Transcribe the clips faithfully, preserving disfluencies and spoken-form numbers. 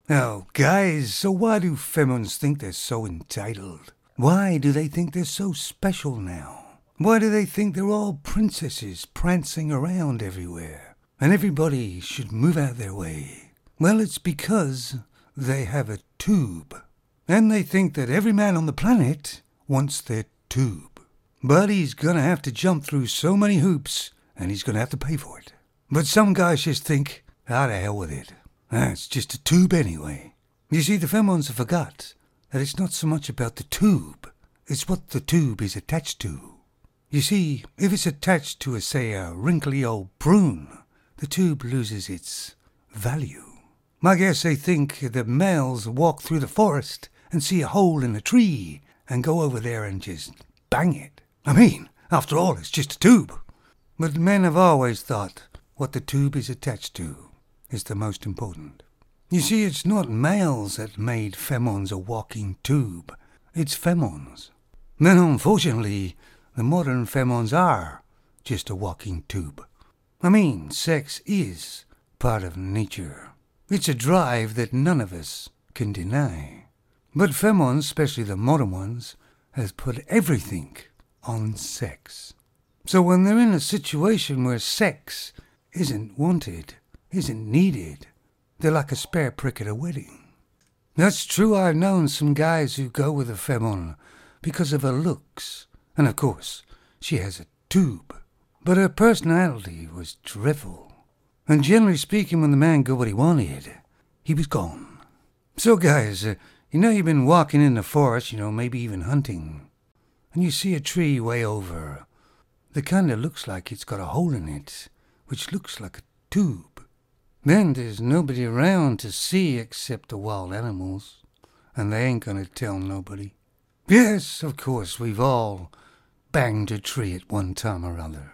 Oh, guys, so why do femons think they're so entitled? Why do they think they're so special now? Why do they think they're all princesses prancing around everywhere, and everybody should move out of their way? Well, it's because they have a tube. And they think that every man on the planet wants their tube. But he's gonna have to jump through so many hoops, and he's gonna have to pay for it. But some guys just think, ah, the hell with it. Ah, it's just a tube anyway. You see, the femons have forgot that it's not so much about the tube, it's what the tube is attached to. You see, if it's attached to, a, say, a wrinkly old prune, the tube loses its value. I guess they think that males walk through the forest and see a hole in a tree and go over there and just bang it. I mean, after all, it's just a tube. But men have always thought what the tube is attached to is the most important. You see, it's not males that made femons a walking tube. It's femons. Then, unfortunately, the modern femons are just a walking tube. I mean, sex is part of nature. It's a drive that none of us can deny. But femons, especially the modern ones, has put everything on sex. So when they're in a situation where sex isn't wanted, isn't needed, they're like a spare prick at a wedding. That's true, I've known some guys who go with a femon because of her looks. And of course, she has a tube. But her personality was dreadful. And generally speaking, when the man got what he wanted, he was gone. So guys, uh, you know you've been walking in the forest, you know, maybe even hunting, and you see a tree way over that kind of looks like it's got a hole in it, which looks like a tube. Then there's nobody around to see except the wild animals, and they ain't gonna tell nobody. Yes, of course, we've all banged a tree at one time or other.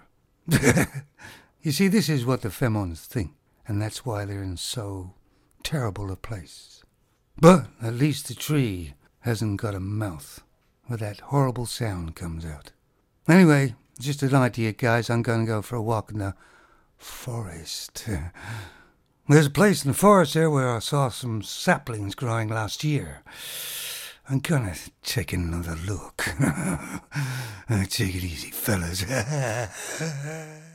You see, this is what the femons think, and that's why they're in so terrible a place. But at least the tree hasn't got a mouth where that horrible sound comes out. Anyway, just an idea, guys. I'm going to go for a walk in the forest. There's a place in the forest there where I saw some saplings growing last year. I'm gonna take another look. Take it easy, fellas.